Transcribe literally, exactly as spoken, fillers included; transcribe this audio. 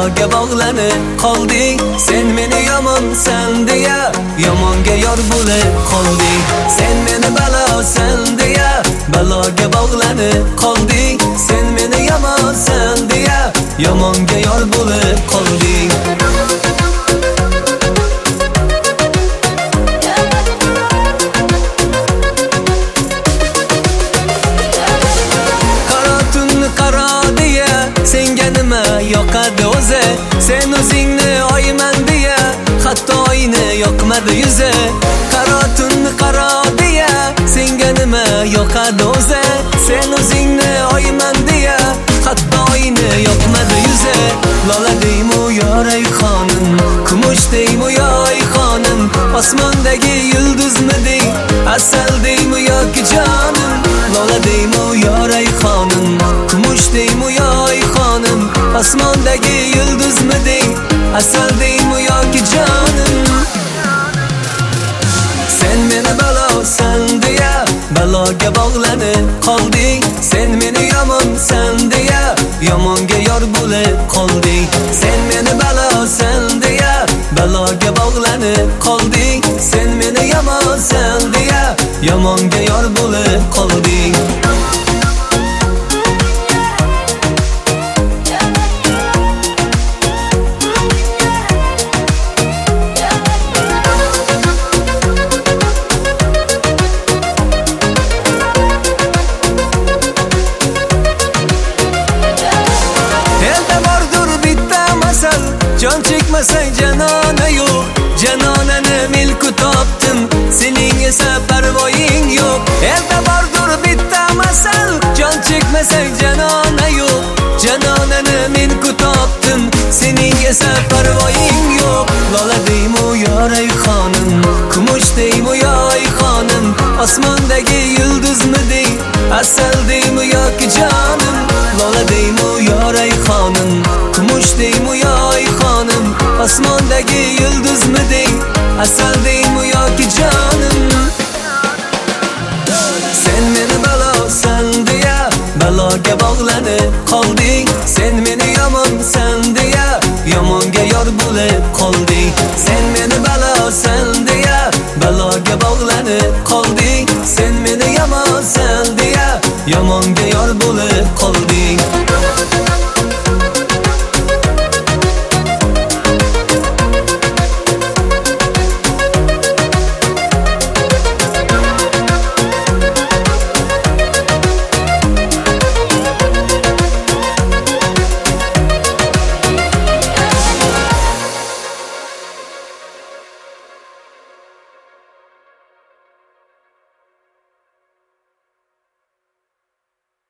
baloga bog'lanib qolding. Sen meni yomonsan deya yomonga yor bo'lib qolding. Sen meni balosan deya baloga bog'lanib qolding. Sen meni yomonsan deya yomonga yor bo'lib qolding. Senga nima yoqadi o'zi? Sen o'zingni oyman deya hatto oyni yoqmadi yuzi. Qaro tunni qaro deya senga nima yoqadi o'zi? Sen o'zingni oyman deya hatto oyni yoqmadi yuzi. Lola deymi yoray xonim, kumush deymi yoy xonim, osmondagi yulduzmiding, asal deymi yoki jonim? Lola deymi yoray xonim, kumush deymi yoy xonim, osmondagi yulduzmiding, asal deymi yoki jonim? Sen meni balosan deya baloga bog'lanib qolding. Sen meni yomonsan deya yomonga yor bo'lib qolding. Sen meni balosan deya baloga bog'lanib qolding. Sen meni yomonsan deya yomonga yor bo'lib qolding. Jon chekmasang janona yo'q, janonani milku topdim, sening esa parvoying yo'q. Elda bordur bitta masal, jon chekmasang janona yo'q, janonani milku topdim, sening esa parvoying yo'q. Lola deymi yoray xonim, kumush deymi yoy xonim, osmondagi yulduzmiding, asal deymi yoki jonim? Lola deymi yoray xonim, kumush deymi yoy xonim, osmondagi yulduzmiding, asal deymi yoki jonim? Sen meni balosan deya baloga bog'lanib qolding. Sen meni yomonsan deya yomonga yor bo'lib qolding. Sen meni balosan deya baloga bog'lanib qolding. Sen meni yomonsan deya yomon